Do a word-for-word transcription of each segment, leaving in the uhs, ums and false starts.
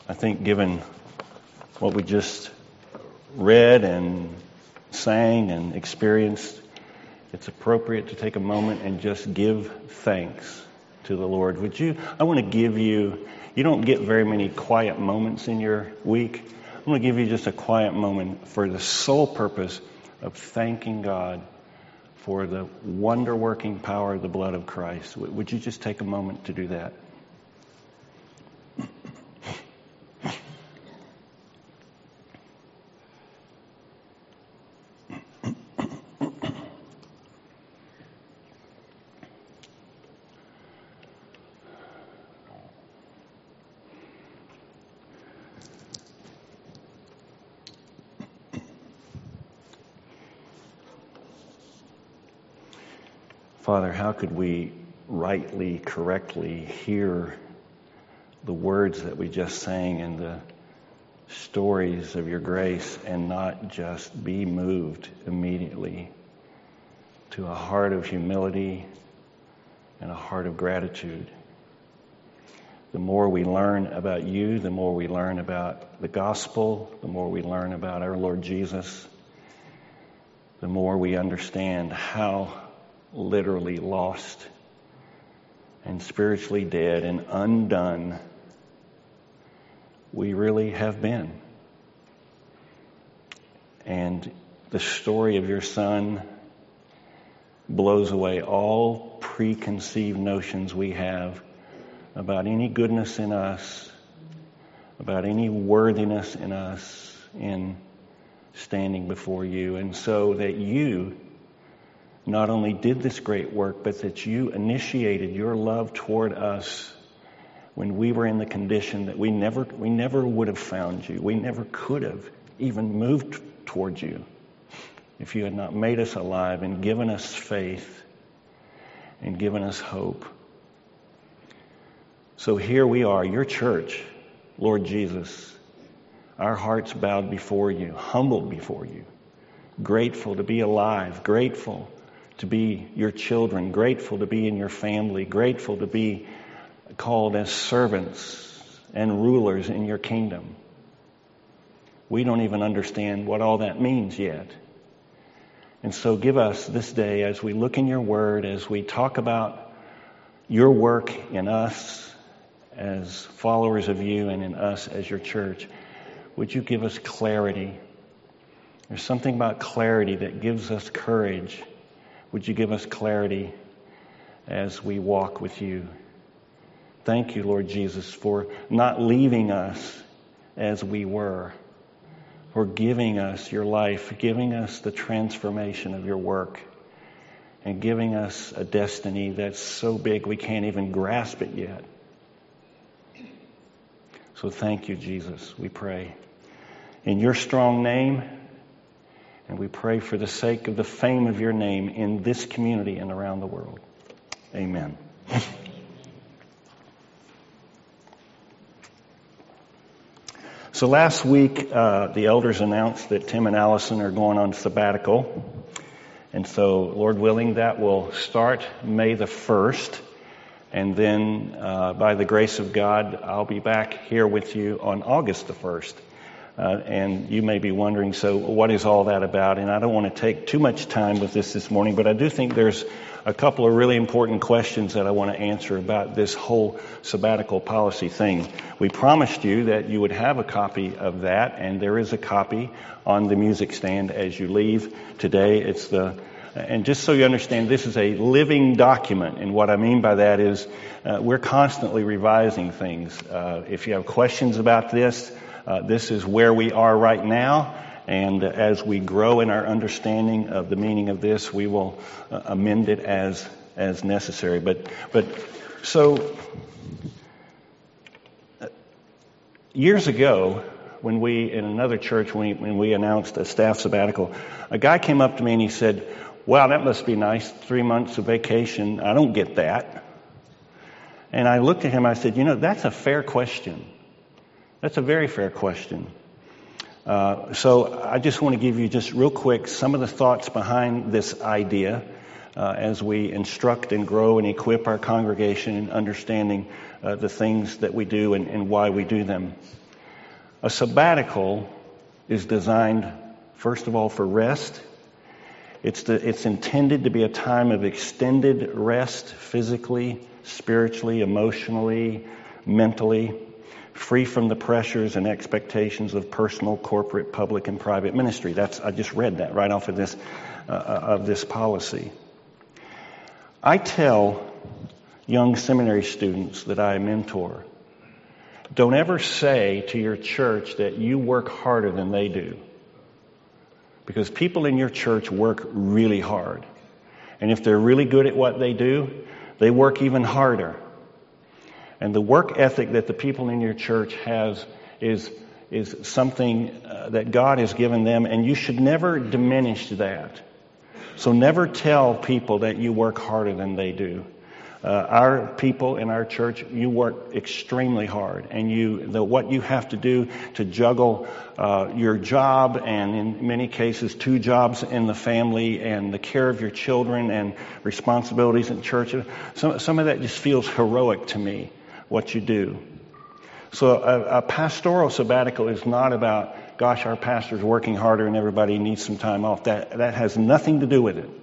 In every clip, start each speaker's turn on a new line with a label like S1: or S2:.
S1: I think given what we just read and sang and experienced, it's appropriate to take a moment and just give thanks to the Lord. Would you, I want to give you, you don't get very many quiet moments in your week. I'm going to give you just a quiet moment for the sole purpose of thanking God for the wonder-working power of the blood of Christ. Would you just take a moment to do that? Father, how could we rightly, correctly hear the words that we just sang and the stories of your grace and not just be moved immediately to a heart of humility and a heart of gratitude? The more we learn about you, the more we learn about the gospel, the more we learn about our Lord Jesus, the more we understand how literally lost and spiritually dead and undone we really have been. And the story of your Son blows away all preconceived notions we have about any goodness in us, about any worthiness in us in standing before you. And so that you not only did this great work, but that you initiated your love toward us when we were in the condition that we never we never would have found you. We never could have even moved toward you if you had not made us alive and given us faith and given us hope. So here we are, your church, Lord Jesus, our hearts bowed before you, humbled before you, grateful to be alive, grateful to be your children, grateful to be in your family, grateful to be called as servants and rulers in your kingdom. We don't even understand what all that means yet. And so give us this day, as we look in your word, as we talk about your work in us as followers of you and in us as your church, would you give us clarity? There's something about clarity that gives us courage. Would you give us clarity as we walk with you? Thank you, Lord Jesus, for not leaving us as we were, for giving us your life, giving us the transformation of your work, and giving us a destiny that's so big we can't even grasp it yet. So thank you, Jesus, we pray. In your strong name, and we pray for the sake of the fame of your name in this community and around the world. Amen. So last week, uh, the elders announced that Tim and Allison are going on sabbatical. And so, Lord willing, that will start May the first. And then, uh, by the grace of God, I'll be back here with you on August the first. Uh, and you may be wondering, so what is all that about? And I don't want to take too much time with this this morning, but I do think there's a couple of really important questions that I want to answer about this whole sabbatical policy thing. We promised you that you would have a copy of that, and there is a copy on the music stand as you leave today. It's the And just so you understand, this is a living document. And what I mean by that is uh, we're constantly revising things. Uh, if you have questions about this, uh, this is where we are right now. And as we grow in our understanding of the meaning of this, we will uh, amend it as as necessary. But but so uh, years ago, when we in another church when we, when we announced a staff sabbatical, a guy came up to me and he said, "Wow, that must be nice. Three months of vacation. I don't get that." And I looked at him. I said, "You know, that's a fair question. That's a very fair question." Uh, so I just want to give you just real quick some of the thoughts behind this idea uh, as we instruct and grow and equip our congregation in understanding uh, the things that we do and, and why we do them. A sabbatical is designed, first of all, for rest. It's, the, it's intended to be a time of extended rest, physically, spiritually, emotionally, mentally, free from the pressures and expectations of personal, corporate, public, and private ministry. That's I just read that right off of this uh, of this policy. I tell young seminary students that I mentor, don't ever say to your church that you work harder than they do. Because people in your church work really hard. And if they're really good at what they do, they work even harder. And the work ethic that the people in your church has is, is something uh, that God has given them, and you should never diminish that. So never tell people that you work harder than they do. Uh, our people in our church, you work extremely hard, and you the, what you have to do to juggle uh, your job and in many cases two jobs in the family and the care of your children and responsibilities in church. Some, some of that just feels heroic to me, what you do. So a, a pastoral sabbatical is not about, gosh, our pastor's working harder and everybody needs some time off. That, that has nothing to do with it.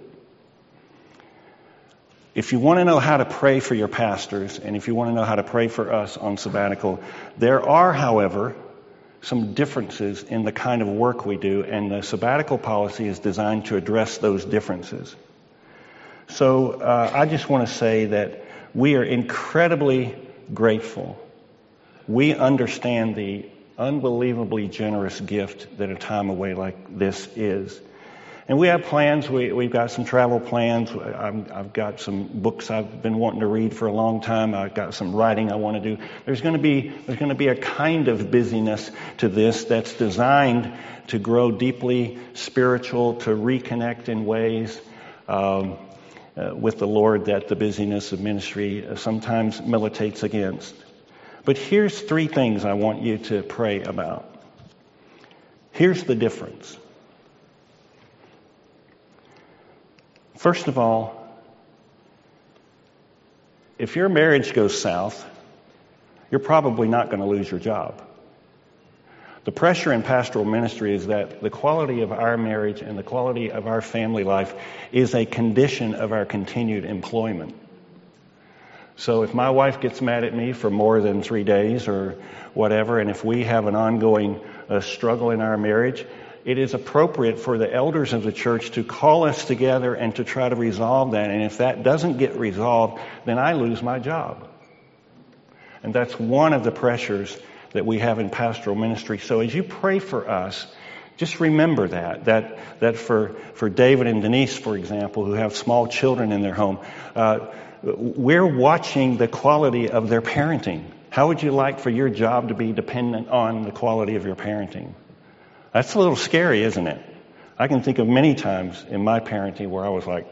S1: If you want to know how to pray for your pastors, and if you want to know how to pray for us on sabbatical, there are, however, some differences in the kind of work we do, and the sabbatical policy is designed to address those differences. So uh, I just want to say that we are incredibly grateful. We understand the unbelievably generous gift that a time away like this is. And we have plans. We, we've got some travel plans. I've, I've got some books I've been wanting to read for a long time. I've got some writing I want to do. There's going to be there's going to be a kind of busyness to this that's designed to grow deeply spiritual, to reconnect in ways um, uh, with the Lord that the busyness of ministry sometimes militates against. But here's three things I want you to pray about. Here's the difference. First of all, if your marriage goes south, you're probably not going to lose your job. The pressure in pastoral ministry is that the quality of our marriage and the quality of our family life is a condition of our continued employment. So if my wife gets mad at me for more than three days or whatever, and if we have an ongoing uh, struggle in our marriage, it is appropriate for the elders of the church to call us together and to try to resolve that. And if that doesn't get resolved, then I lose my job. And that's one of the pressures that we have in pastoral ministry. So as you pray for us, just remember that, that, that for, for David and Denise, for example, who have small children in their home, uh, we're watching the quality of their parenting. How would you like for your job to be dependent on the quality of your parenting? That's a little scary, isn't it? I can think of many times in my parenting where I was like...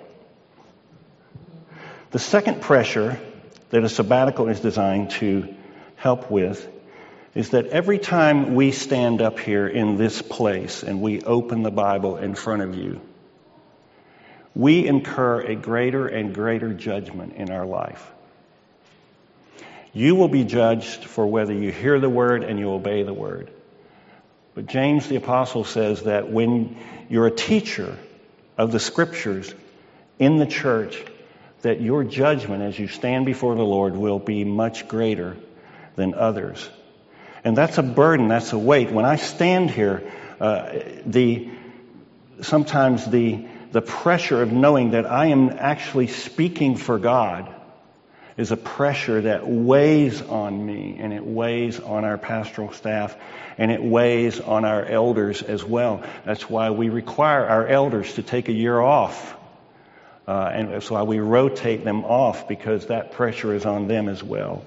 S1: The second pressure that a sabbatical is designed to help with is that every time we stand up here in this place and we open the Bible in front of you, we incur a greater and greater judgment in our life. You will be judged for whether you hear the word and you obey the word. But James the Apostle says that when you're a teacher of the Scriptures in the church, that your judgment as you stand before the Lord will be much greater than others. And that's a burden, that's a weight. When I stand here, uh, the sometimes the the pressure of knowing that I am actually speaking for God is a pressure that weighs on me, and it weighs on our pastoral staff, and it weighs on our elders as well. That's why we require our elders to take a year off. Uh, and that's why we rotate them off, because that pressure is on them as well.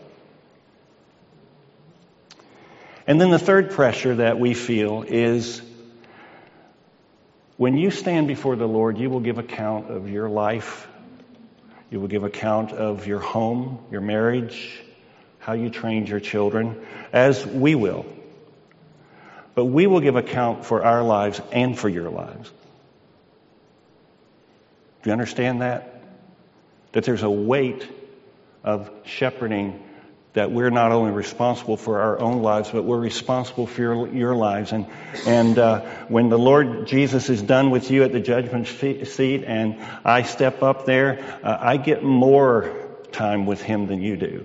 S1: And then the third pressure that we feel is when you stand before the Lord, you will give account of your life. You will give account of your home, your marriage, how you trained your children, as we will. But we will give account for our lives and for your lives. Do you understand that? That there's a weight of shepherding that we're not only responsible for our own lives, but we're responsible for your, your lives. And and uh, when the Lord Jesus is done with you at the judgment seat and I step up there, uh, I get more time with him than you do.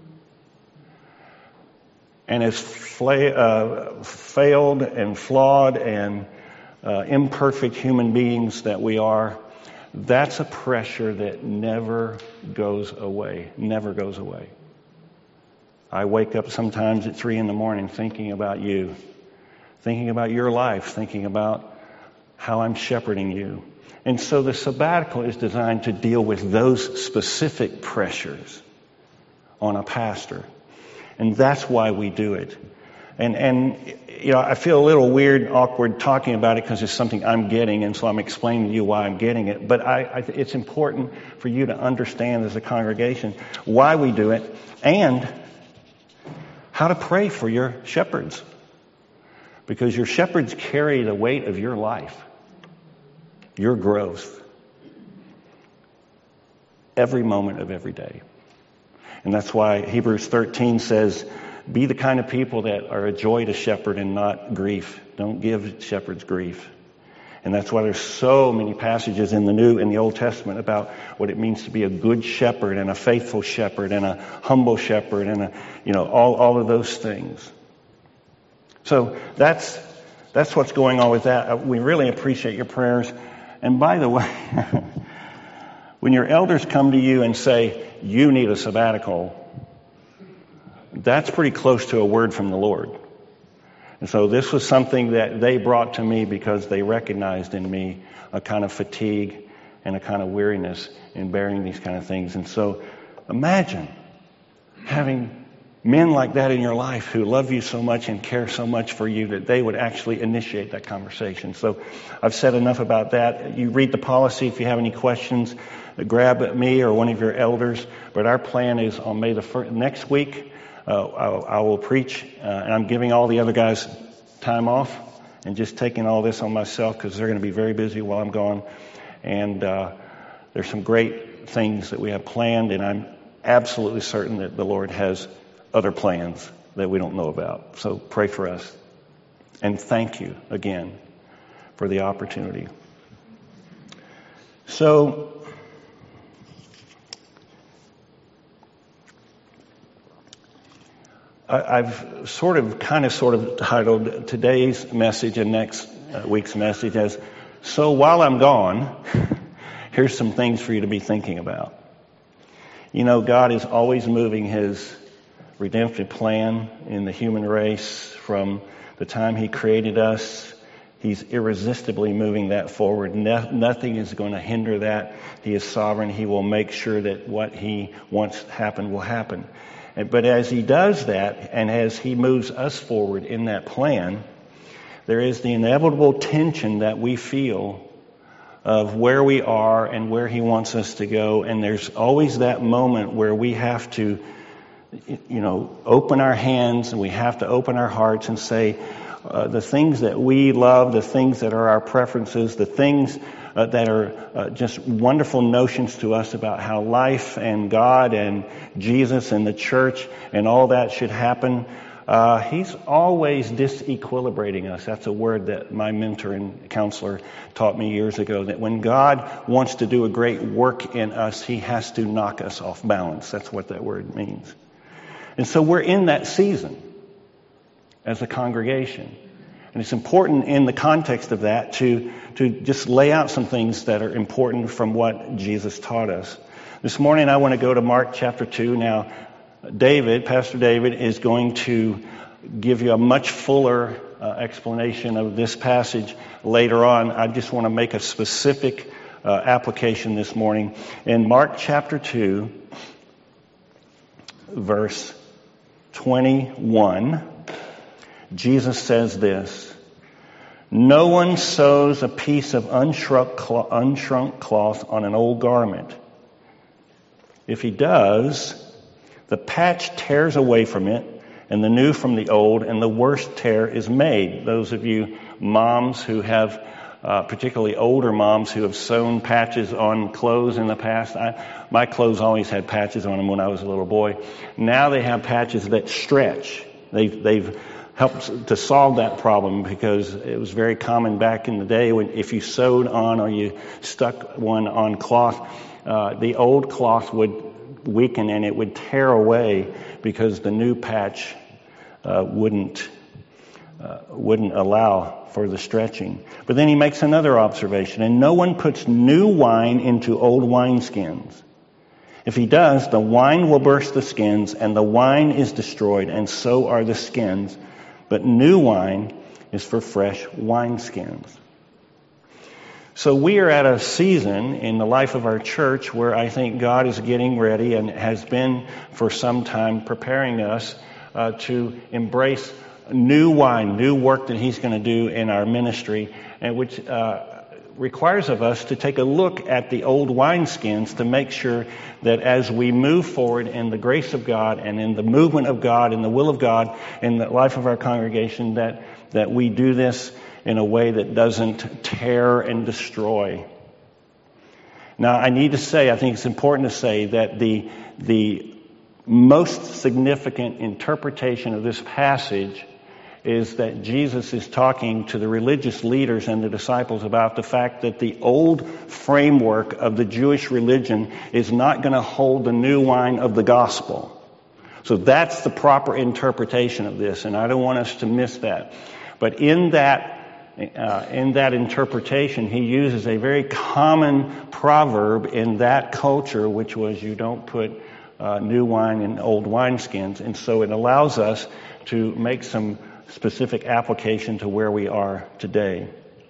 S1: And as fla- uh, failed and flawed and uh, imperfect human beings that we are, that's a pressure that never goes away, never goes away. I wake up sometimes at three in the morning thinking about you, thinking about your life, thinking about how I'm shepherding you. And so the sabbatical is designed to deal with those specific pressures on a pastor. And that's why we do it. And, and you know, I feel a little weird, awkward talking about it because it's something I'm getting, and so I'm explaining to you why I'm getting it. But I, I, it's important for you to understand as a congregation why we do it and how to pray for your shepherds. Because your shepherds carry the weight of your life, your growth, every moment of every day. And that's why Hebrews thirteen says, be the kind of people that are a joy to shepherd and not grief. Don't give shepherds grief. And that's why there's so many passages in the New and the Old Testament about what it means to be a good shepherd and a faithful shepherd and a humble shepherd and a, you know, all, all of those things. So that's, that's what's going on with that. We really appreciate your prayers. And by the way, when your elders come to you and say, you need a sabbatical, that's pretty close to a word from the Lord. And so this was something that they brought to me because they recognized in me a kind of fatigue and a kind of weariness in bearing these kind of things. And so imagine having men like that in your life who love you so much and care so much for you that they would actually initiate that conversation. So I've said enough about that. You read the policy. If you have any questions, grab me or one of your elders. But our plan is on May the first, next week, uh, I, I will preach, uh, and I'm giving all the other guys time off and just taking all this on myself because they're going to be very busy while I'm gone. And uh, there's some great things that we have planned, and I'm absolutely certain that the Lord has other plans that we don't know about. So pray for us. And thank you again for the opportunity. So, I've sort of, kind of, sort of titled today's message and next week's message as, so while I'm gone, here's some things for you to be thinking about. You know, God is always moving his redemptive plan in the human race from the time he created us. He's irresistibly moving that forward. No, nothing is going to hinder that. He is sovereign. He will make sure that what he wants to happen will happen. But as he does that, and as he moves us forward in that plan, there is the inevitable tension that we feel of where we are and where he wants us to go. And there's always that moment where we have to, you know, open our hands and we have to open our hearts and say, uh, the things that we love, the things that are our preferences, the things Uh, that are uh, just wonderful notions to us about how life and God and Jesus and the church and all that should happen. Uh, he's always disequilibrating us. That's a word that my mentor and counselor taught me years ago, that when God wants to do a great work in us, he has to knock us off balance. That's what that word means. And so we're in that season as a congregation. And it's important in the context of that to, to just lay out some things that are important from what Jesus taught us. This morning I want to go to Mark chapter two. Now, David, Pastor David, is going to give you a much fuller uh, explanation of this passage later on. I just want to make a specific uh, application this morning. In Mark chapter two, verse twenty-one, Jesus says this: no one sews a piece of unshrunk cloth, unshrunk cloth on an old garment. If he does, the patch tears away from it, and the new from the old, and the worst tear is made. Those of you moms who have uh, particularly older moms who have sewn patches on clothes in the past. I, my clothes always had patches on them when I was a little boy. Now they have patches that stretch. They've, they've helped to solve that problem, because it was very common back in the day when if you sewed on or you stuck one on cloth, uh, the old cloth would weaken and it would tear away because the new patch uh, wouldn't uh, wouldn't allow for the stretching. But then he makes another observation, and no one puts new wine into old wineskins. If he does, the wine will burst the skins, and the wine is destroyed, and so are the skins. But new wine is for fresh wineskins. So we are at a season in the life of our church where I think God is getting ready, and has been for some time, preparing us uh, to embrace new wine, new work that he's going to do in our ministry, and which uh, requires of us to take a look at the old wineskins to make sure that as we move forward in the grace of God and in the movement of God, in the will of God, in the life of our congregation, that, that we do this in a way that doesn't tear and destroy. Now, I need to say, I think it's important to say that the, the most significant interpretation of this passage is that Jesus is talking to the religious leaders and the disciples about the fact that the old framework of the Jewish religion is not going to hold the new wine of the gospel. So that's the proper interpretation of this, and I don't want us to miss that. But in that uh, in that interpretation, he uses a very common proverb in that culture, which was, you don't put uh, new wine in old wineskins. And so it allows us to make some specific application to where we are today.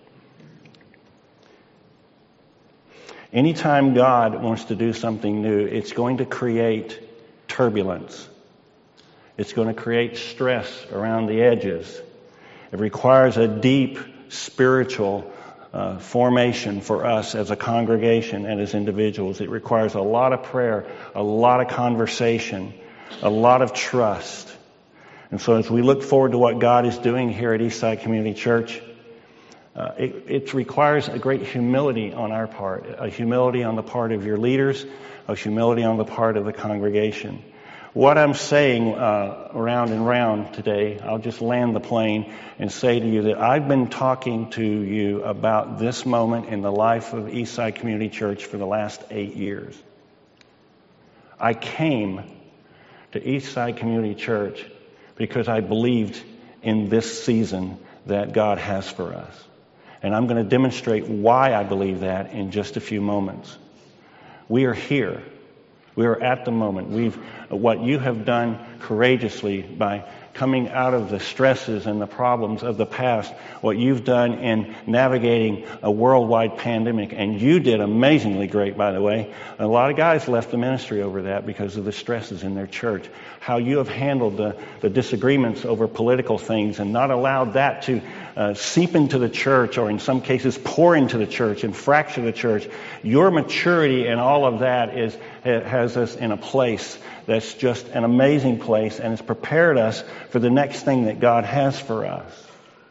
S1: Anytime God wants to do something new, it's going to create turbulence. It's going to create stress around the edges. It requires a deep spiritual uh, formation for us as a congregation and as individuals. It requires a lot of prayer, a lot of conversation, a lot of trust. And so as we look forward to what God is doing here at Eastside Community Church, uh, it, it requires a great humility on our part, a humility on the part of your leaders, a humility on the part of the congregation. What I'm saying uh, around and round today, I'll just land the plane and say to you that I've been talking to you about this moment in the life of Eastside Community Church for the last eight years. I came to Eastside Community Church because I believed in this season that God has for us. And I'm going to demonstrate why I believe that in just a few moments. We are here. We are at the moment. We've, what you have done courageously by coming out of the stresses and the problems of the past, what you've done in navigating a worldwide pandemic, and you did amazingly great, by the way. A lot of guys left the ministry over that because of the stresses in their church. How you have handled the, the disagreements over political things and not allowed that to uh, seep into the church, or in some cases pour into the church and fracture the church. Your maturity and all of that is has us in a place that's just an amazing place, and it's prepared us for the next thing that God has for us.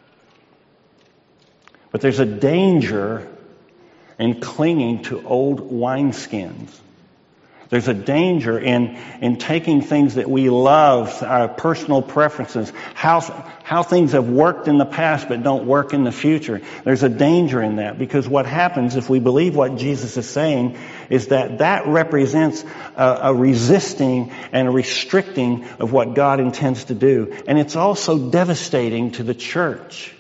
S1: But there's a danger in clinging to old wineskins. There's a danger in, in taking things that we love, our personal preferences, how, how things have worked in the past but don't work in the future. There's a danger in that, because what happens if we believe what Jesus is saying is that that represents a, a resisting and a restricting of what God intends to do. And it's also devastating to the church.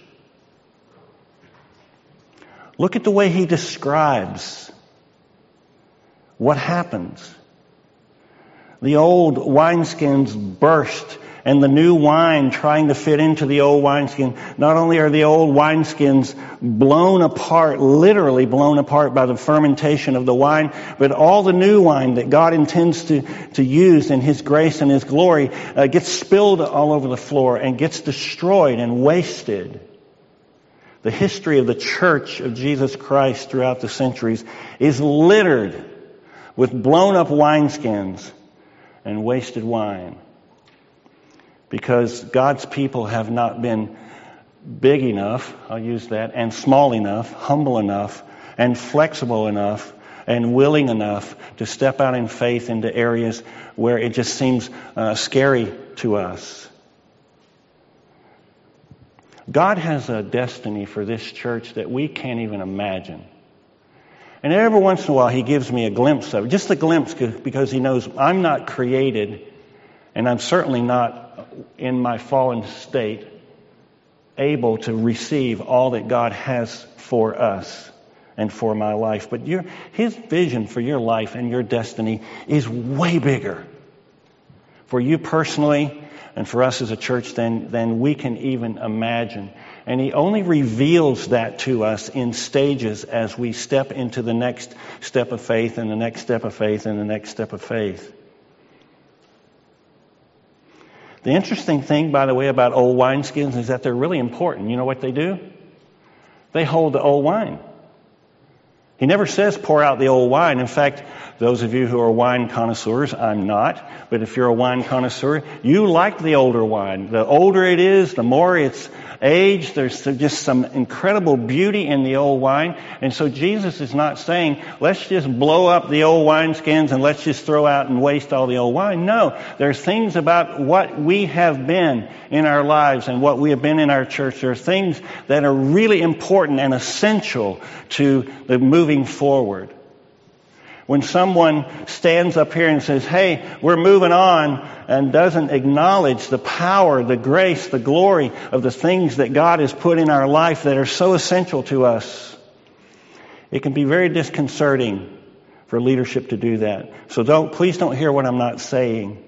S1: Look at the way he describes what happens. The old wineskins burst, and the new wine trying to fit into the old wineskin. Not only are the old wineskins blown apart, literally blown apart by the fermentation of the wine, but all the new wine that God intends to, to use in His grace and His glory uh, gets spilled all over the floor and gets destroyed and wasted. The history of the Church of Jesus Christ throughout the centuries is littered with blown up wineskins and wasted wine, because God's people have not been big enough, I'll use that, and small enough, humble enough, and flexible enough, and willing enough to step out in faith into areas where it just seems uh, scary to us. God has a destiny for this church that we can't even imagine. And every once in a while He gives me a glimpse of it, just a glimpse, because He knows I'm not created, and I'm certainly not in my fallen state able to receive all that God has for us and for my life. But your, His vision for your life and your destiny is way bigger for you personally and for us as a church than, than we can even imagine. And He only reveals that to us in stages as we step into the next step of faith and the next step of faith and the next step of faith. The interesting thing, by the way, about old wineskins is that they're really important. You know what they do? They hold the old wine. He never says pour out the old wine. In fact, those of you who are wine connoisseurs, I'm not, but if you're a wine connoisseur, you like the older wine. The older it is, the more it's aged. There's just some incredible beauty in the old wine. And so Jesus is not saying, let's just blow up the old wineskins and let's just throw out and waste all the old wine. No, there's things about what we have been in our lives and what we have been in our church. There are things that are really important and essential to the moving forward. When someone stands up here and says, hey, we're moving on, and doesn't acknowledge the power, the grace, the glory of the things that God has put in our life that are so essential to us, it can be very disconcerting for leadership to do that. So don't, please don't hear what I'm not saying.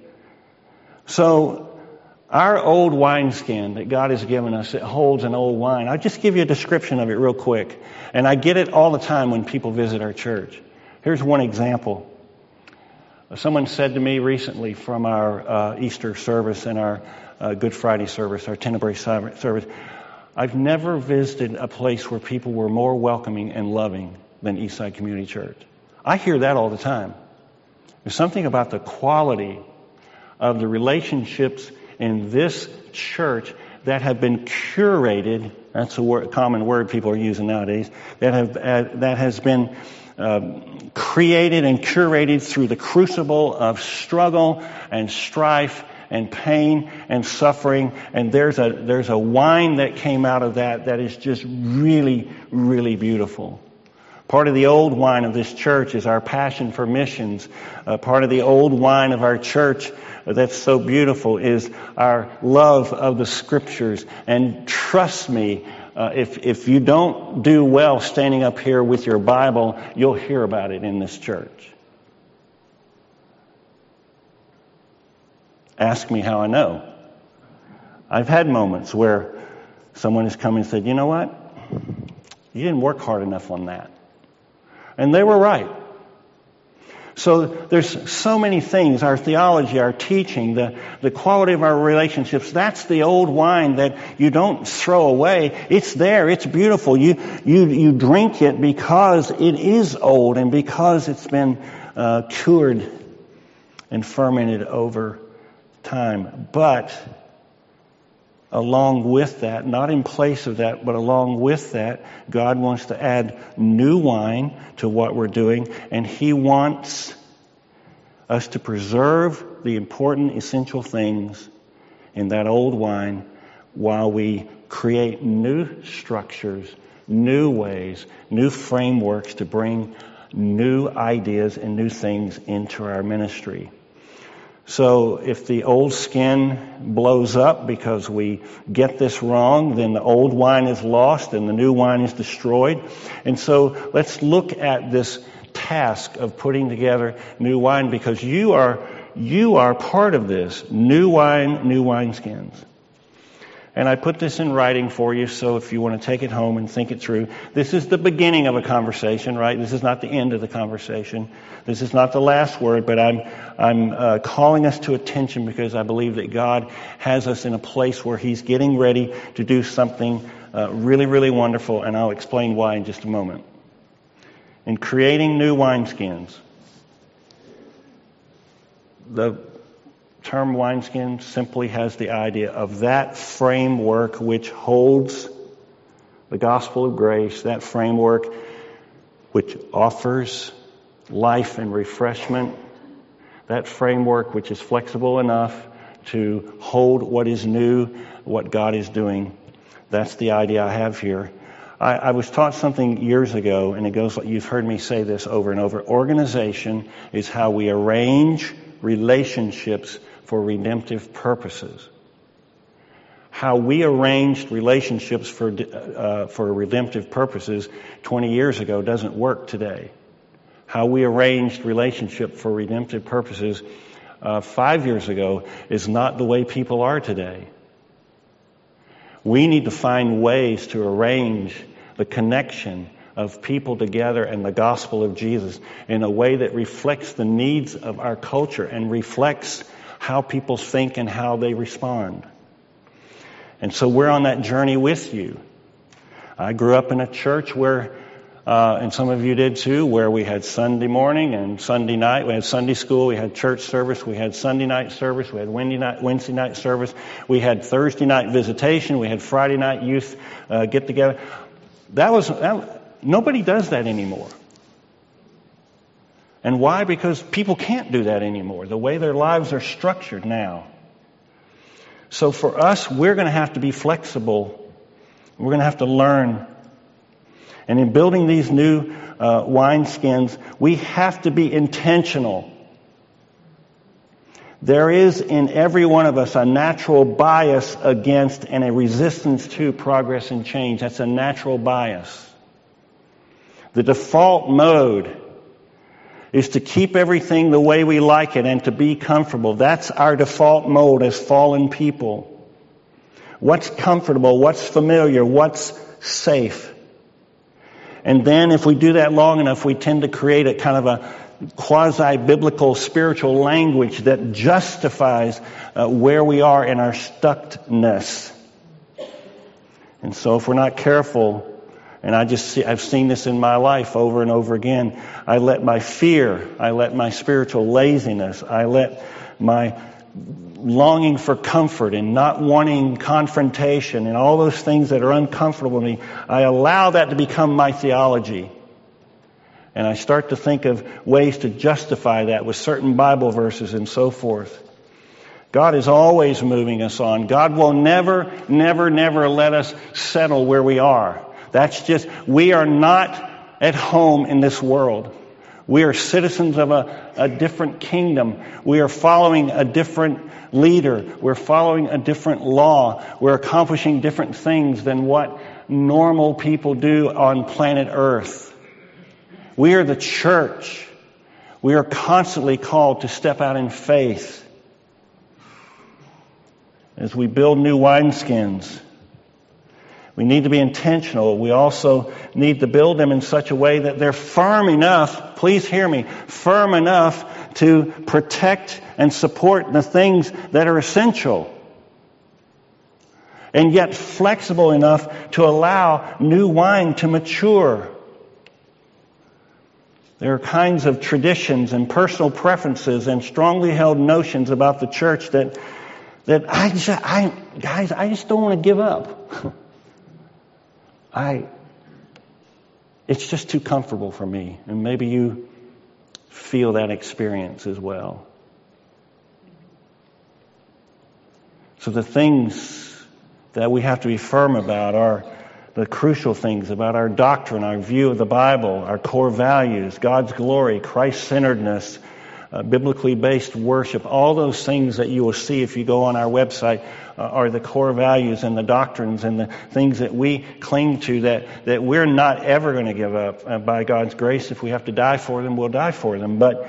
S1: So our old wineskin that God has given us, it holds an old wine. I'll just give you a description of it real quick. And I get it all the time when people visit our church. Here's one example. Someone said to me recently from our uh, Easter service and our uh, Good Friday service, our Tenebrae service, I've never visited a place where people were more welcoming and loving than Eastside Community Church. I hear that all the time. There's something about the quality of the relationships in this church that have been curated. That's a word, common word people are using nowadays. That have uh, that has been Um, created and curated through the crucible of struggle and strife and pain and suffering. And there's a there's a wine that came out of that that is just really, really beautiful. Part of the old wine of this church is our passion for missions. Uh, part of the old wine of our church that's so beautiful is our love of the Scriptures. And trust me, Uh, if, if you don't do well standing up here with your Bible, you'll hear about it in this church. Ask me how I know. I've had moments where someone has come and said, you know what? You didn't work hard enough on that. And they were right. So there's so many things, our theology, our teaching, the, the quality of our relationships, that's the old wine that you don't throw away. It's there, it's beautiful. You, you, you drink it because it is old and because it's been uh, cured and fermented over time. But along with that, not in place of that, but along with that, God wants to add new wine to what we're doing, and He wants us to preserve the important, essential things in that old wine while we create new structures, new ways, new frameworks to bring new ideas and new things into our ministry. So if the old skin blows up because we get this wrong, then the old wine is lost and the new wine is destroyed. And so let's look at this task of putting together new wine, because you are you are part of this. New wine, new wineskins. And I put this in writing for you, so if you want to take it home and think it through. This is the beginning of a conversation, right? This is not the end of the conversation. This is not the last word, but I'm I'm uh, calling us to attention because I believe that God has us in a place where He's getting ready to do something uh, really, really wonderful, and I'll explain why in just a moment. In creating new wineskins, the term wineskin simply has the idea of that framework which holds the gospel of grace, that framework which offers life and refreshment, that framework which is flexible enough to hold what is new, what God is doing. That's the idea I have here. I, I was taught something years ago, and it goes like, you've heard me say this over and over. Organization is how we arrange relationships for redemptive purposes. How we arranged relationships for uh, for redemptive purposes twenty years ago doesn't work today. How we arranged relationship for redemptive purposes uh, five years ago is not the way people are today. We need to find ways to arrange the connection of people together and the gospel of Jesus in a way that reflects the needs of our culture and reflects how people think and how they respond. And so we're on that journey with you. I grew up in a church where, uh, and some of you did too, where we had Sunday morning and Sunday night. We had Sunday school, we had church service, we had Sunday night service, we had Wednesday night, Wednesday night service, we had Thursday night visitation, we had Friday night youth uh, get together. That was, that, nobody does that anymore. And why? Because people can't do that anymore, the way their lives are structured now. So for us, we're going to have to be flexible. We're going to have to learn. And in building these new uh, wineskins, we have to be intentional. There is in every one of us a natural bias against and a resistance to progress and change. That's a natural bias. The default mode is to keep everything the way we like it and to be comfortable. That's our default mode as fallen people. What's comfortable, what's familiar, what's safe. And then if we do that long enough, we tend to create a kind of a quasi-biblical spiritual language that justifies uh, where we are in our stuckness. And so if we're not careful, and I just see, I've seen this in my life over and over again. I let my fear, I let my spiritual laziness, I let my longing for comfort and not wanting confrontation and all those things that are uncomfortable to me, I allow that to become my theology. And I start to think of ways to justify that with certain Bible verses and so forth. God is always moving us on. God will never, never, never let us settle where we are. That's just, we are not at home in this world. We are citizens of a, a different kingdom. We are following a different leader. We're following a different law. We're accomplishing different things than what normal people do on planet Earth. We are the church. We are constantly called to step out in faith as we build new wineskins. We need to be intentional. We also need to build them in such a way that they're firm enough, please hear me, firm enough to protect and support the things that are essential. And yet flexible enough to allow new wine to mature. There are kinds of traditions and personal preferences and strongly held notions about the church that, that I just, I, guys, I just don't want to give up. I, it's just too comfortable for me. And maybe you feel that experience as well. So the things that we have to be firm about are the crucial things about our doctrine, our view of the Bible, our core values, God's glory, Christ-centeredness, uh, biblically based worship. All those things that you will see if you go on our website uh, are the core values and the doctrines and the things that we cling to that, that we're not ever going to give up. Uh, by God's grace, if we have to die for them, we'll die for them. But,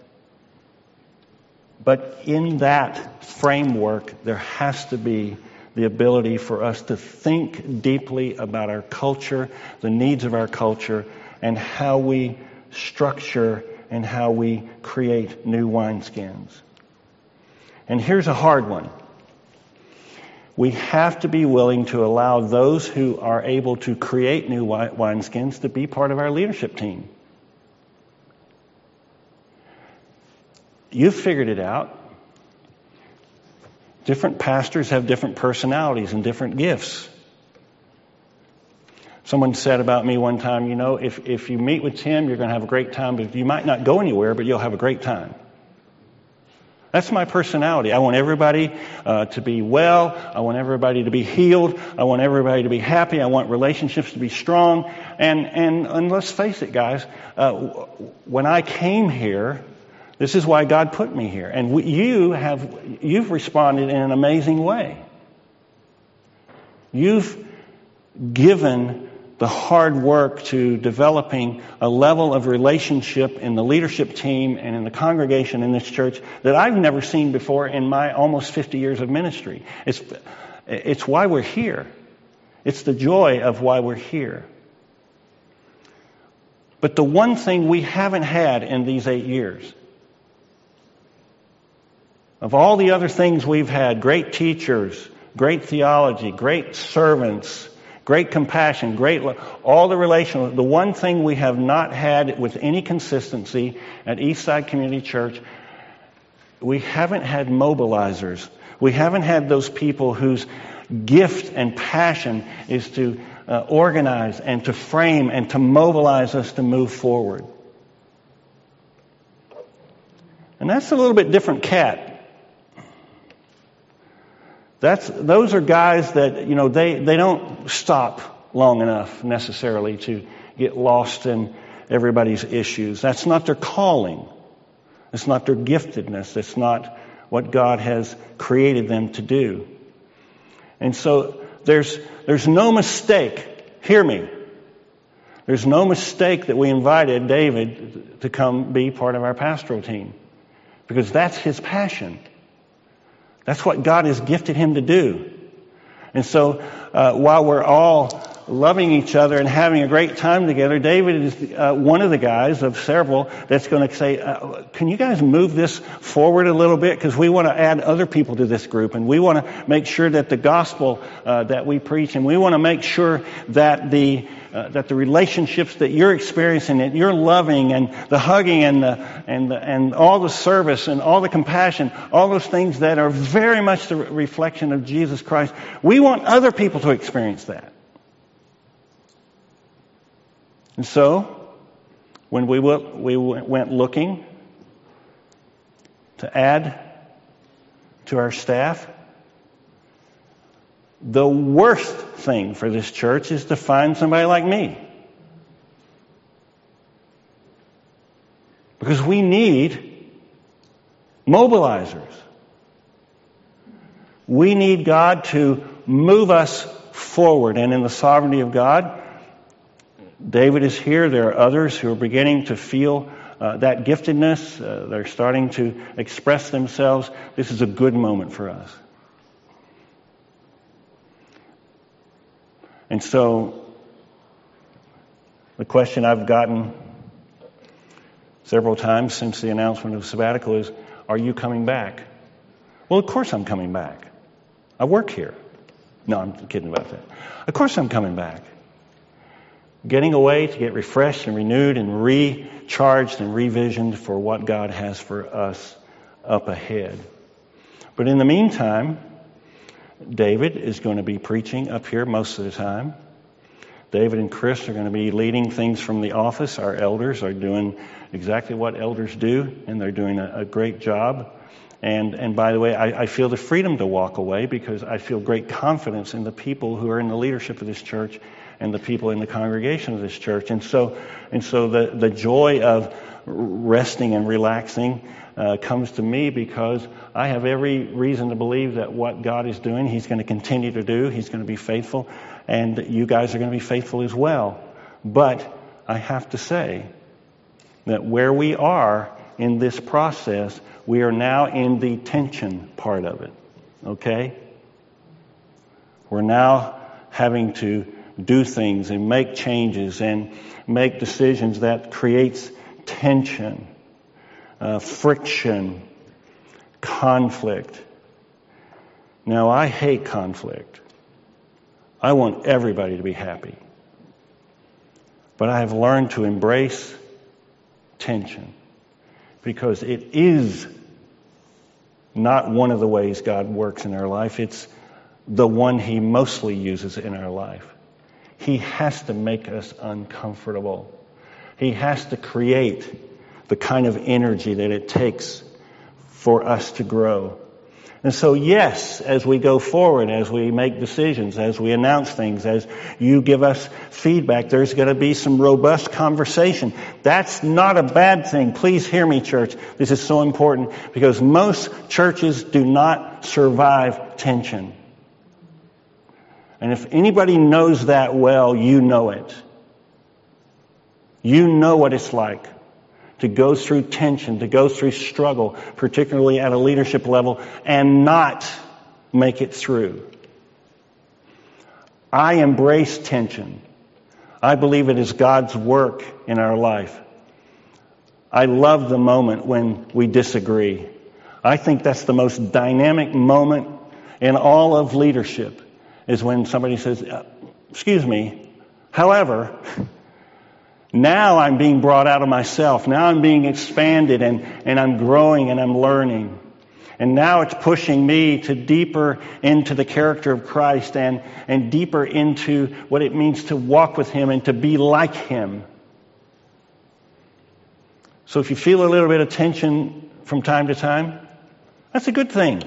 S1: but in that framework, there has to be the ability for us to think deeply about our culture, the needs of our culture, and how we structure and how we create new wineskins. And here's a hard one. We have to be willing to allow those who are able to create new wineskins to be part of our leadership team. You've figured it out. Different pastors have different personalities and different gifts. Someone said about me one time, you know, if, if you meet with Tim, you're going to have a great time, but you might not go anywhere, but you'll have a great time. That's my personality. I want everybody uh, to be well. I want everybody to be healed. I want everybody to be happy. I want relationships to be strong. And and, and let's face it, guys, uh, when I came here, this is why God put me here. And we, you have, you've responded in an amazing way. You've given the hard work to developing a level of relationship in the leadership team and in the congregation in this church that I've never seen before in my almost fifty years of ministry. It's, it's why we're here. It's the joy of why we're here. But the one thing we haven't had in these eight years, of all the other things we've had, great teachers, great theology, great servants, great compassion, great love, all the relational. The one thing we have not had with any consistency at Eastside Community Church, we haven't had mobilizers. We haven't had those people whose gift and passion is to uh, organize and to frame and to mobilize us to move forward. And that's a little bit different cat. That's, those are guys that, you know, they, they don't stop long enough necessarily to get lost in everybody's issues. That's not their calling. It's not their giftedness. It's not what God has created them to do. And so there's, there's no mistake. Hear me. There's no mistake that we invited David to come be part of our pastoral team, because that's his passion. That's what God has gifted him to do. And so uh, while we're all loving each other and having a great time together, David is uh, one of the guys of several that's going to say, uh, can you guys move this forward a little bit? Because we want to add other people to this group, and we want to make sure that the gospel uh, that we preach, and we want to make sure that the Uh, that the relationships that you're experiencing, that you're loving, and the hugging, and the and the, and all the service, and all the compassion, all those things that are very much the re- reflection of Jesus Christ. We want other people to experience that. And so, when we w- we w- went looking to add to our staff, the worst thing for this church is to find somebody like me. Because we need mobilizers. We need God to move us forward. And in the sovereignty of God, David is here. There are others who are beginning to feel uh, that giftedness. Uh, they're starting to express themselves. This is a good moment for us. And so, the question I've gotten several times since the announcement of sabbatical is, are you coming back? Well, of course I'm coming back. I work here. No, I'm kidding about that. Of course I'm coming back. Getting away to get refreshed and renewed and recharged and revisioned for what God has for us up ahead. But in the meantime, David is going to be preaching up here most of the time. David and Chris are going to be leading things from the office. Our elders are doing exactly what elders do, and they're doing a, a great job. And and by the way, I, I feel the freedom to walk away because I feel great confidence in the people who are in the leadership of this church and the people in the congregation of this church. And so and so the, the joy of resting and relaxing Uh, comes to me because I have every reason to believe that what God is doing, He's going to continue to do. He's going to be faithful, and you guys are going to be faithful as well. But I have to say that where we are in this process, we are now in the tension part of it. Okay? We're now having to do things and make changes and make decisions that creates tension. Uh, friction, conflict. Now, I hate conflict. I want everybody to be happy. But I have learned to embrace tension because it is not one of the ways God works in our life. It's the one He mostly uses in our life. He has to make us uncomfortable. He has to create the kind of energy that it takes for us to grow. And so, yes, as we go forward, as we make decisions, as we announce things, as you give us feedback, there's going to be some robust conversation. That's not a bad thing. Please hear me, church. This is so important because most churches do not survive tension. And if anybody knows that well, you know it. You know what it's like to go through tension, to go through struggle, particularly at a leadership level, and not make it through. I embrace tension. I believe it is God's work in our life. I love the moment when we disagree. I think that's the most dynamic moment in all of leadership, is when somebody says, excuse me, however, now I'm being brought out of myself. Now I'm being expanded and, and I'm growing and I'm learning. And now it's pushing me to deeper into the character of Christ and, and deeper into what it means to walk with Him and to be like Him. So if you feel a little bit of tension from time to time, that's a good thing.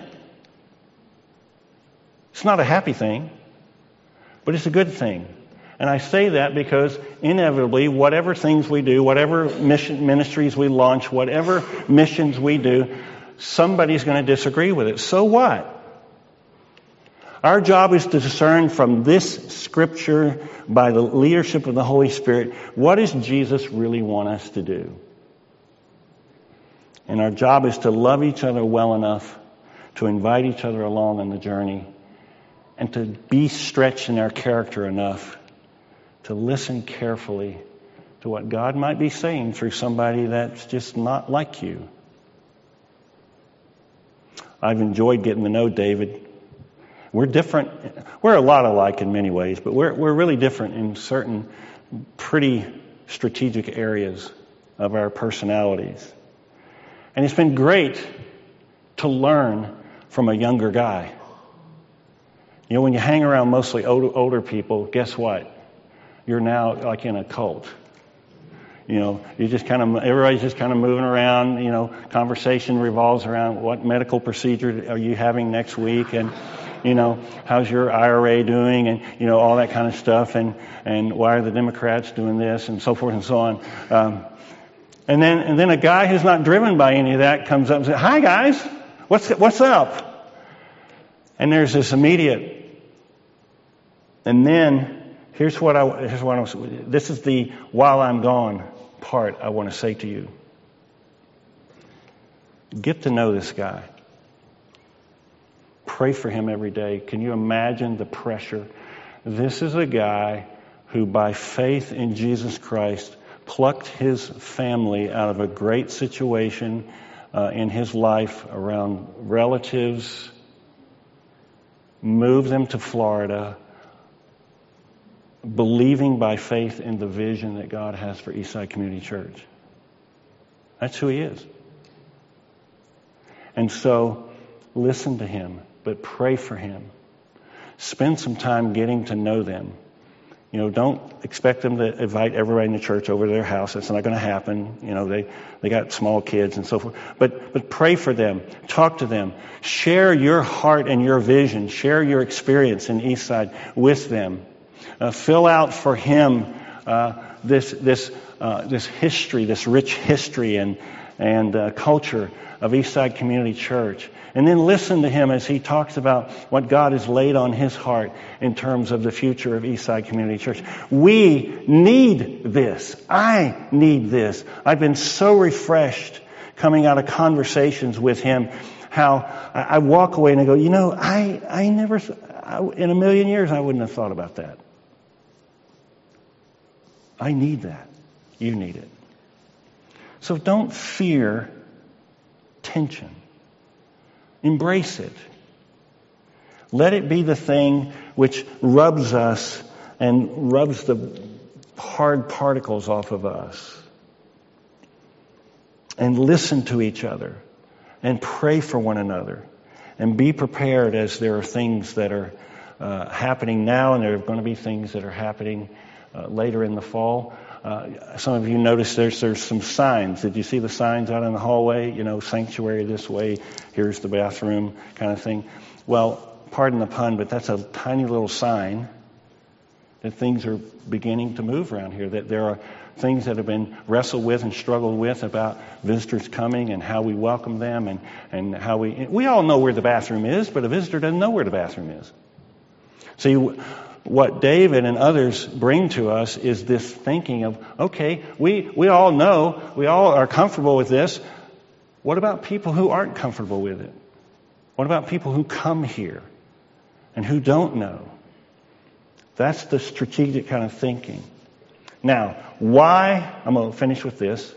S1: It's not a happy thing, but it's a good thing. And I say that because inevitably, whatever things we do, whatever mission ministries we launch, whatever missions we do, somebody's going to disagree with it. So what? Our job is to discern from this Scripture, by the leadership of the Holy Spirit, what does Jesus really want us to do? And our job is to love each other well enough to invite each other along on the journey and to be stretched in our character enough to listen carefully to what God might be saying through somebody that's just not like you. I've enjoyed getting to know David. We're different. We're a lot alike in many ways, but we're we're really different in certain pretty strategic areas of our personalities. And it's been great to learn from a younger guy. You know, when you hang around mostly older, older people, guess what? You're now like in a cult. You know, you just kind of, everybody's just kind of moving around. You know, conversation revolves around what medical procedure are you having next week, and you know, how's your I R A doing, and you know, all that kind of stuff, and and why are the Democrats doing this, and so forth and so on. Um, and then and then a guy who's not driven by any of that comes up and says, "Hi guys, what's what's up?" And there's this immediate, and then. Here's what I. Here's what I. This is the while I'm gone part I want to say to you. Get to know this guy. Pray for him every day. Can you imagine the pressure? This is a guy who, by faith in Jesus Christ, plucked his family out of a great situation uh, in his life around relatives, moved them to Florida, believing by faith in the vision that God has for Eastside Community Church. That's who he is. And so, listen to him, but pray for him. Spend some time getting to know them. You know, don't expect them to invite everybody in the church over to their house. That's not going to happen. You know, they, they got small kids and so forth. But, but pray for them. Talk to them. Share your heart and your vision. Share your experience in Eastside with them. Uh, fill out for him uh, this this uh, this history, this rich history and and uh, culture of Eastside Community Church, and then listen to him as he talks about what God has laid on his heart in terms of the future of Eastside Community Church. We need this. I need this. I've been so refreshed coming out of conversations with him. How I, I walk away and I go, you know, I I never I, in a million years I wouldn't have thought about that. I need that. You need it. So don't fear tension. Embrace it. Let it be the thing which rubs us and rubs the hard particles off of us. And listen to each other and pray for one another. And be prepared, as there are things that are uh, happening now, and there are going to be things that are happening uh, later in the fall. Uh, some of you noticed there's there's some signs. Did you see the signs out in the hallway? You know, sanctuary this way, here's the bathroom, kind of thing. Well, pardon the pun, but that's a tiny little sign that things are beginning to move around here, that there are things that have been wrestled with and struggled with about visitors coming and how we welcome them and, and how we... We all know where the bathroom is, but a visitor doesn't know where the bathroom is. See, what David and others bring to us is this thinking of, okay, we, we all know, we all are comfortable with this. What about people who aren't comfortable with it? What about people who come here and who don't know? That's the strategic kind of thinking. Now, why, I'm going to finish with this.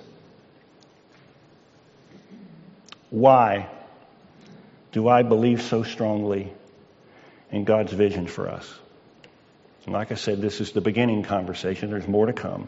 S1: Why do I believe so strongly in God's vision for us? And like I said, this is the beginning conversation. There's more to come.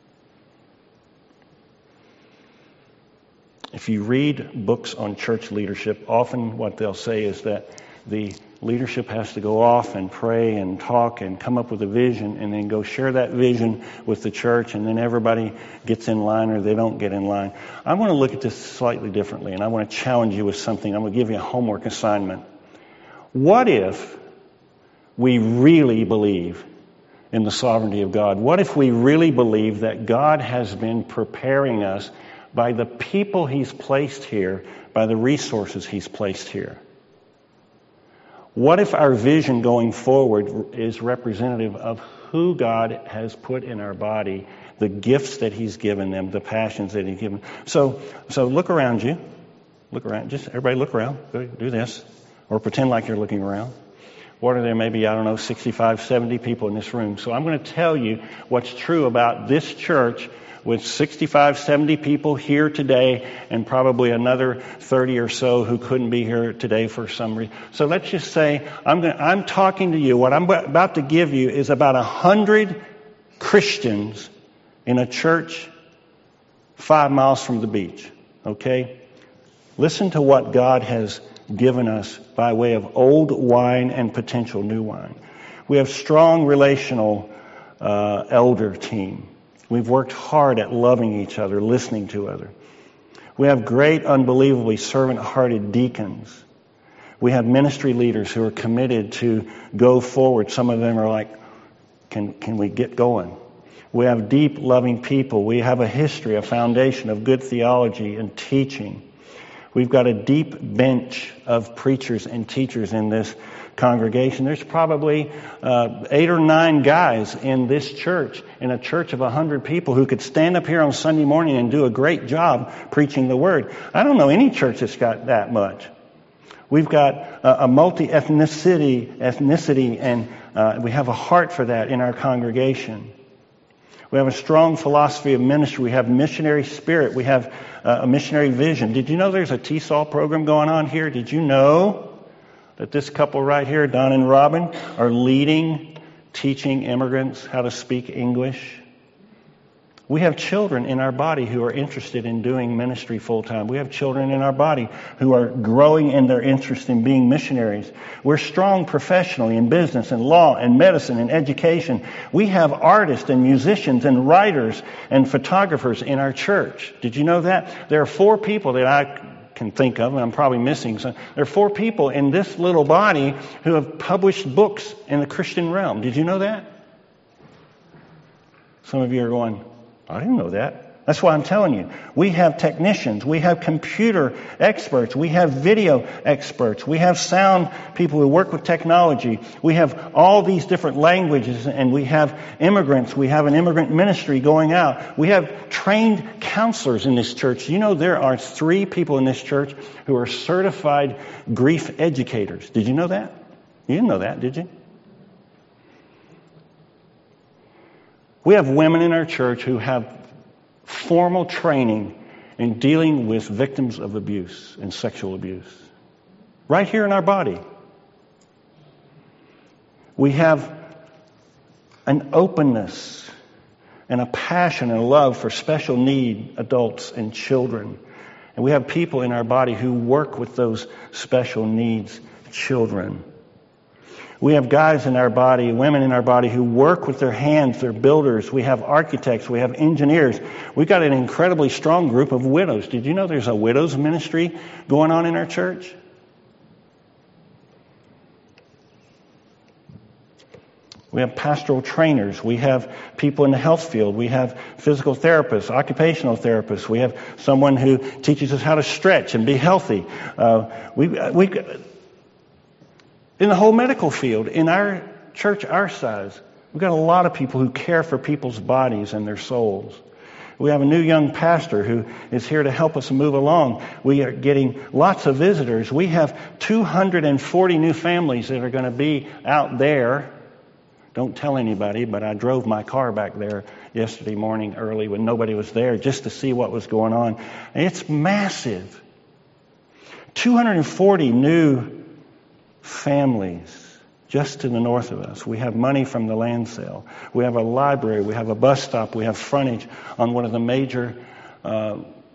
S1: If you read books on church leadership, often what they'll say is that the leadership has to go off and pray and talk and come up with a vision and then go share that vision with the church, and then everybody gets in line or they don't get in line. I want to look at this slightly differently, and I want to challenge you with something. I'm going to give you a homework assignment. What if we really believe in the sovereignty of God? What if we really believe that God has been preparing us by the people He's placed here, by the resources He's placed here? What if our vision going forward is representative of who God has put in our body, the gifts that He's given them, the passions that He's given? So, so look around you. Look around. Just everybody look around. Do this. Or pretend like you're looking around. What are there? Maybe, I don't know, sixty-five, seventy people in this room. So I'm going to tell you what's true about this church with sixty-five, seventy people here today and probably another thirty or so who couldn't be here today for some reason. So let's just say I'm going to, I'm talking to you. What I'm about to give you is about a hundred Christians in a church five miles from the beach. Okay? Listen to what God has given us by way of old wine and potential new wine. We have strong relational uh, elder team. We've worked hard at loving each other, listening to others. We have great, unbelievably servant-hearted deacons. We have ministry leaders who are committed to go forward. Some of them are like, can, can we get going? We have deep, loving people. We have a history, a foundation of good theology and teaching. We've got a deep bench of preachers and teachers in this congregation. There's probably uh, eight or nine guys in this church, in a church of a hundred people, who could stand up here on Sunday morning and do a great job preaching the Word. I don't know any church that's got that much. We've got a, a multi-ethnicity, ethnicity, and uh, we have a heart for that in our congregation. We have a strong philosophy of ministry. We have missionary spirit. We have uh, a missionary vision. Did you know there's a T S O L program going on here? Did you know that this couple right here, Don and Robin, are leading, teaching immigrants how to speak English? We have children in our body who are interested in doing ministry full time. We have children in our body who are growing in their interest in being missionaries. We're strong professionally in business and law and medicine and education. We have artists and musicians and writers and photographers in our church. Did you know that? There are four people that I can think of, and I'm probably missing some. There are four people in this little body who have published books in the Christian realm. Did you know that? Some of you are going, I didn't know that. That's why I'm telling you. We have technicians. We have computer experts. We have video experts. We have sound people who work with technology. We have all these different languages, and we have immigrants. We have an immigrant ministry going out. We have trained counselors in this church. You know, there are three people in this church who are certified grief educators. Did you know that? You didn't know that, did you? We have women in our church who have formal training in dealing with victims of abuse and sexual abuse. Right here in our body. We have an openness and a passion and a love for special need adults and children. And we have people in our body who work with those special needs children. We have guys in our body, women in our body who work with their hands. They're builders. We have architects. We have engineers. We've got an incredibly strong group of widows. Did you know there's a widows ministry going on in our church? We have pastoral trainers. We have people in the health field. We have physical therapists, occupational therapists. We have someone who teaches us how to stretch and be healthy. Uh, we, we, in the whole medical field, in our church our size, we've got a lot of people who care for people's bodies and their souls. We have a new young pastor who is here to help us move along. We are getting lots of visitors. We have two hundred forty new families that are going to be out there. Don't tell anybody, but I drove my car back there yesterday morning early when nobody was there just to see what was going on. And it's massive. two hundred forty new families just to the north of us. We have money from the land sale. We have a library. We have a bus stop. We have frontage on one of the major uh,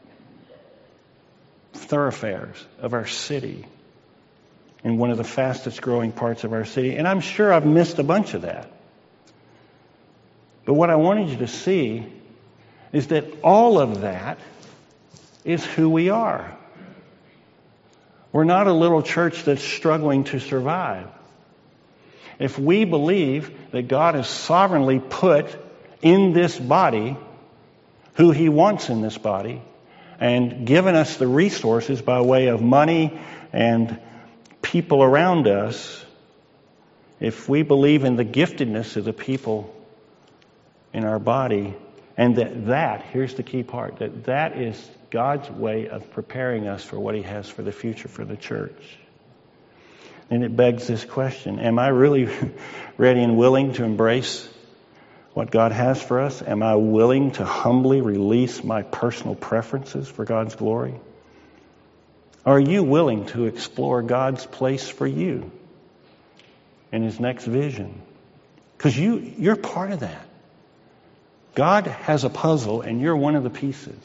S1: thoroughfares of our city, in one of the fastest growing parts of our city. And I'm sure I've missed a bunch of that. But what I wanted you to see is that all of that is who we are. We're not a little church that's struggling to survive. If we believe that God has sovereignly put in this body who He wants in this body and given us the resources by way of money and people around us, if we believe in the giftedness of the people in our body, and that that, here's the key part, that that is God's way of preparing us for what He has for the future for the church. And it begs this question, am I really ready and willing to embrace what God has for us? Am I willing to humbly release my personal preferences for God's glory? Are you willing to explore God's place for you in His next vision? Because you, you're part of that. God has a puzzle and you're one of the pieces.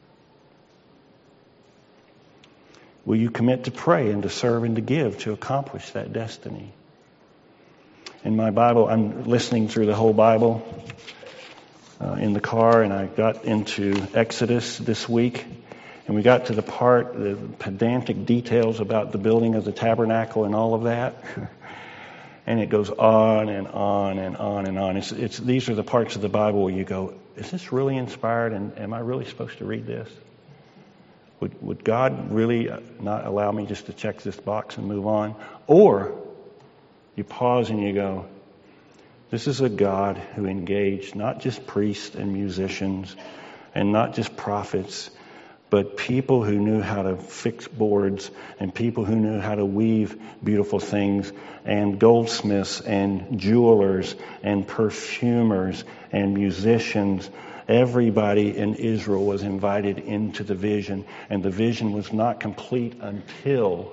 S1: Will you commit to pray and to serve and to give to accomplish that destiny? In my Bible, I'm listening through the whole Bible uh, in the car, and I got into Exodus this week. And we got to the part, the pedantic details about the building of the tabernacle and all of that. And it goes on and on and on and on. It's, it's, these are the parts of the Bible where you go, is this really inspired? And am I really supposed to read this? Would, would God really not allow me just to check this box and move on? Or you pause and you go, this is a God who engaged not just priests and musicians and not just prophets, but people who knew how to fix boards and people who knew how to weave beautiful things, and goldsmiths and jewelers and perfumers and musicians. Everybody in Israel was invited into the vision, and the vision was not complete until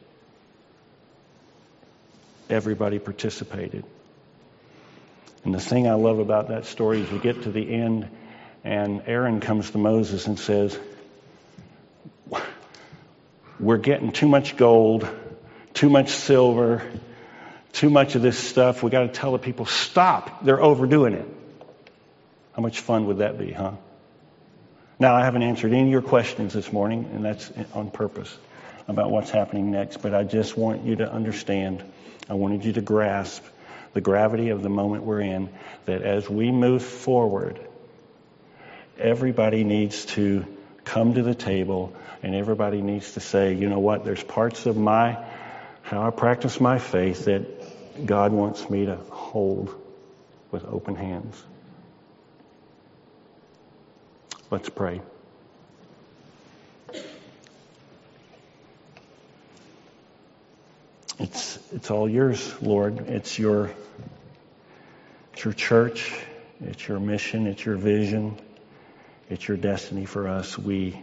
S1: everybody participated. And the thing I love about that story is you get to the end, and Aaron comes to Moses and says, we're getting too much gold, too much silver, too much of this stuff. We got to tell the people, stop, they're overdoing it. How much fun would that be, huh? Now, I haven't answered any of your questions this morning, and that's on purpose about what's happening next, but I just want you to understand, I wanted you to grasp the gravity of the moment we're in, that as we move forward, everybody needs to come to the table, and everybody needs to say, you know what, there's parts of my, how I practice my faith that God wants me to hold with open hands. Let's pray. It's it's all yours, Lord. It's your it's your church. It's your mission. It's your vision. It's your destiny for us. We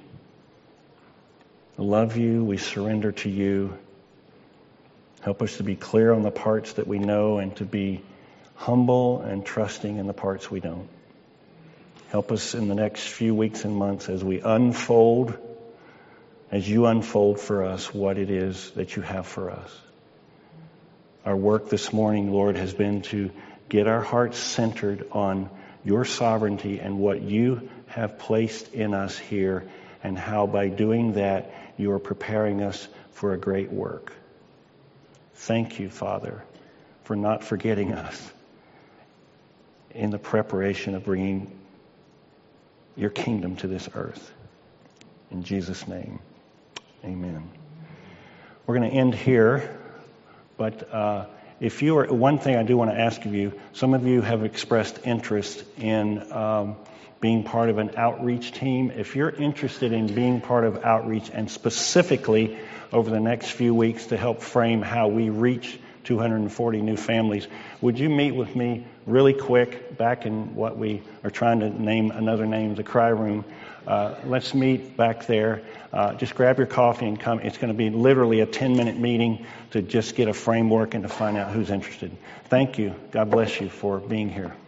S1: love you. We surrender to you. Help us to be clear on the parts that we know and to be humble and trusting in the parts we don't. Help us in the next few weeks and months as we unfold as you unfold for us what it is that you have for us. Our work this morning, Lord, has been to get our hearts centered on your sovereignty and what you have placed in us here, and how by doing that you are preparing us for a great work. Thank you, Father, for not forgetting us in the preparation of bringing your kingdom to this earth. In Jesus' name, amen. We're going to end here, but uh, if you are, one thing I do want to ask of you, some of you have expressed interest in um, being part of an outreach team. If you're interested in being part of outreach, and specifically over the next few weeks to help frame how we reach two hundred forty new families, would you meet with me really quick back in what we are trying to name another name, the Cry Room? Uh, let's meet back there. Uh, just grab your coffee and come. It's going to be literally a ten-minute meeting to just get a framework and to find out who's interested. Thank you. God bless you for being here.